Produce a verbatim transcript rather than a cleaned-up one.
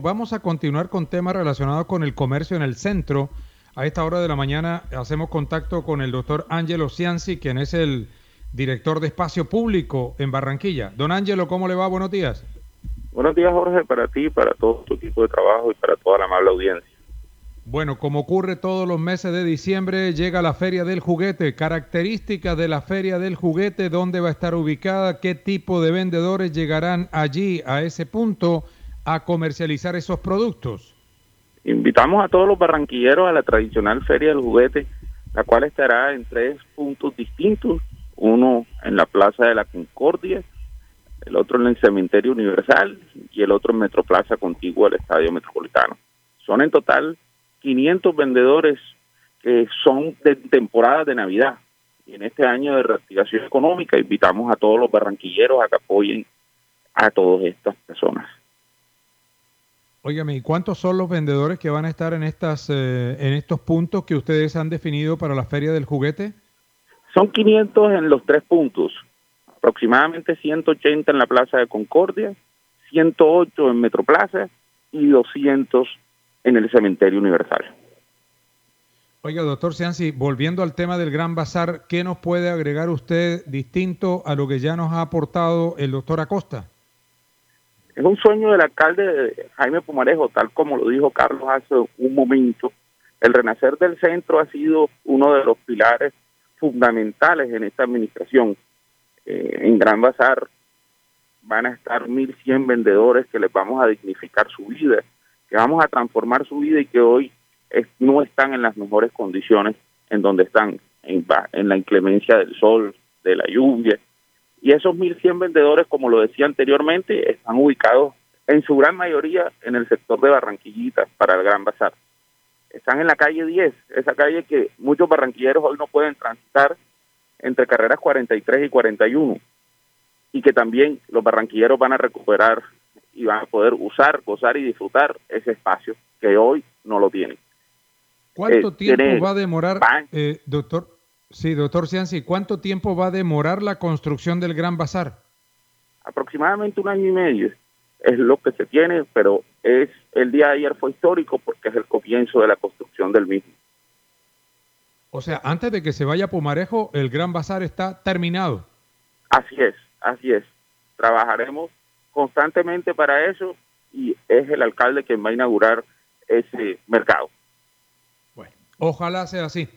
Vamos a continuar con temas relacionados con el comercio en el centro. A esta hora de la mañana hacemos contacto con el doctor Ángelo Cianci, quien es el director de Espacio Público en Barranquilla. Don Ángelo, ¿cómo le va? Buenos días. Buenos días, Jorge, para ti, para todo tu equipo de trabajo y para toda la amable audiencia. Bueno, como ocurre todos los meses de diciembre, llega la Feria del Juguete. Características de la Feria del Juguete, dónde va a estar ubicada, qué tipo de vendedores llegarán allí a ese punto a comercializar esos productos. Invitamos a todos los barranquilleros a la tradicional Feria del Juguete, la cual estará en tres puntos distintos, uno en la Plaza de la Concordia, el otro en el Cementerio Universal y el otro en Metroplaza contigua al Estadio Metropolitano. Son en total quinientos vendedores que son de temporada de Navidad. Y en este año de reactivación económica invitamos a todos los barranquilleros a que apoyen a todas estas personas. Óigame, ¿y cuántos son los vendedores que van a estar en estas eh, en estos puntos que ustedes han definido para la Feria del Juguete? Son quinientos en los tres puntos, aproximadamente ciento ochenta en la Plaza de Concordia, ciento ocho en Metroplaza y doscientos en el Cementerio Universal. Oiga, doctor Cianci, volviendo al tema del Gran Bazar, ¿qué nos puede agregar usted distinto a lo que ya nos ha aportado el doctor Acosta? Es un sueño del alcalde Jaime Pumarejo, tal como lo dijo Carlos hace un momento. El renacer del centro ha sido uno de los pilares fundamentales en esta administración. Eh, en Gran Bazar van a estar mil cien vendedores que les vamos a dignificar su vida, que vamos a transformar su vida y que hoy es, no están en las mejores condiciones en donde están, en, en la inclemencia del sol, de la lluvia. Y esos mil cien vendedores, como lo decía anteriormente, están ubicados en su gran mayoría en el sector de Barranquillita para el Gran Bazar. Están en la calle diez, esa calle que muchos barranquilleros hoy no pueden transitar entre carreras cuarenta y tres y cuarenta y uno, y que también los barranquilleros van a recuperar y van a poder usar, gozar y disfrutar ese espacio que hoy no lo tienen. ¿Cuánto eh, tiempo tiene, va a demorar, eh, doctor? Sí, doctor Cianci, ¿cuánto tiempo va a demorar la construcción del Gran Bazar? Aproximadamente un año y medio es lo que se tiene, pero es el día de ayer fue histórico porque es el comienzo de la construcción del mismo. O sea, antes de que se vaya Pumarejo, el Gran Bazar está terminado. Así es, así es. Trabajaremos constantemente para eso y es el alcalde quien va a inaugurar ese mercado. Bueno, ojalá sea así.